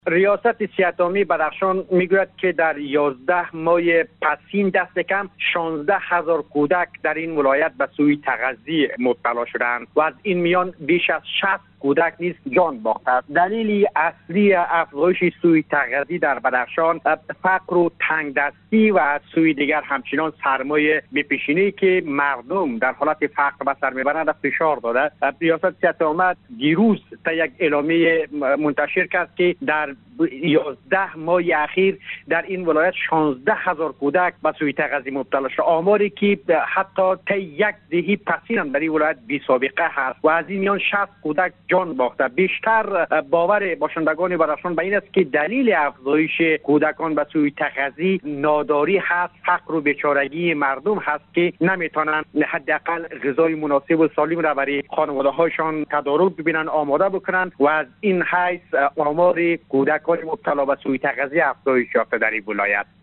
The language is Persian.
ریاست صحت عامه بدخشان میگوید که در 11 ماه پسین دست کم 16,000 کودک در این ولایت به سوی تغذی مبتلا شدند و از این میان بیش از 60 کودک نیز جان باخته است. دلیل اصلی افزایش سوی تغذی در بدخشان فقر و تنگدستی و از سوی دیگر همچنان سرمایه بی‌پیشینی که مردم در حالت فقر به سر میبرند فشار داده. ریاست صحت عامه دیروز یک اعلامیه منتشر کرد که در 11 ماه اخیر در این ولایت 16,000 کودک به سوی تغذی مبتلا شده، آماری که حتی تا یک دهه پسین هم در این ولایت بی سابقه هست و از این میان 60 کودک جان باخته. بیشتر باور باشندگان بدخشان به این است که دلیل افزایش کودکان به سوی تغذی ناداری هست، فقر و بیچارگی مردم هست که نمیتونن حداقل غذای مناسب و سالم را برای خانواده هاشان تدارک ببینن، آماده بکنن و از این حیث آمار کودکان مبتلا به سوی تغذی افزایش یافته در این ولایت.